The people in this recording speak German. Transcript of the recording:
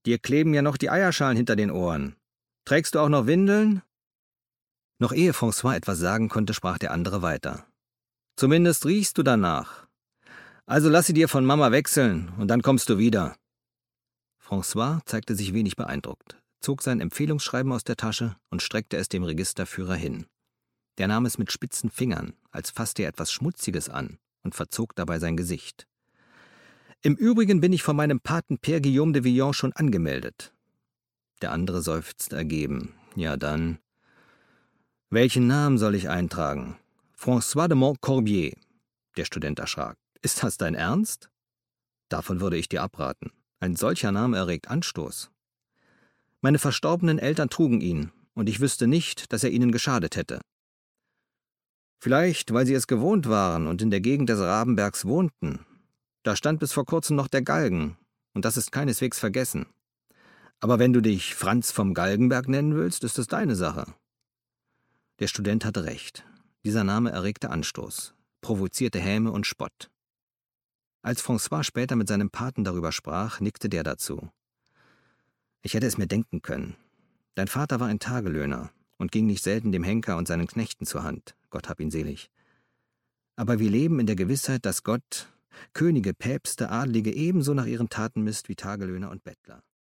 Dir kleben ja noch die Eierschalen hinter den Ohren. Trägst du auch noch Windeln?« Noch ehe François etwas sagen konnte, sprach der andere weiter. »Zumindest riechst du danach. Also lass sie dir von Mama wechseln, und dann kommst du wieder.« François zeigte sich wenig beeindruckt, zog sein Empfehlungsschreiben aus der Tasche und streckte es dem Registerführer hin. Der nahm es mit spitzen Fingern, als fasste er etwas Schmutziges an, und verzog dabei sein Gesicht. »Im Übrigen bin ich von meinem Paten Père Guillaume de Villon schon angemeldet.« Der andere seufzte ergeben. »Ja dann. Welchen Namen soll ich eintragen?« »François de Montcorbier.« Der Student erschrak. »Ist das dein Ernst?« »Davon würde ich dir abraten. Ein solcher Name erregt Anstoß. Meine verstorbenen Eltern trugen ihn, und ich wüsste nicht, dass er ihnen geschadet hätte. Vielleicht, weil sie es gewohnt waren und in der Gegend des Rabenbergs wohnten. Da stand bis vor kurzem noch der Galgen, und das ist keineswegs vergessen. Aber wenn du dich Franz vom Galgenberg nennen willst, ist es deine Sache.« Der Student hatte recht. Dieser Name erregte Anstoß, provozierte Häme und Spott. Als François später mit seinem Paten darüber sprach, nickte der dazu. »Ich hätte es mir denken können. Dein Vater war ein Tagelöhner und ging nicht selten dem Henker und seinen Knechten zur Hand, Gott hab ihn selig. Aber wir leben in der Gewissheit, dass Gott Könige, Päpste, Adlige ebenso nach ihren Taten misst wie Tagelöhner und Bettler.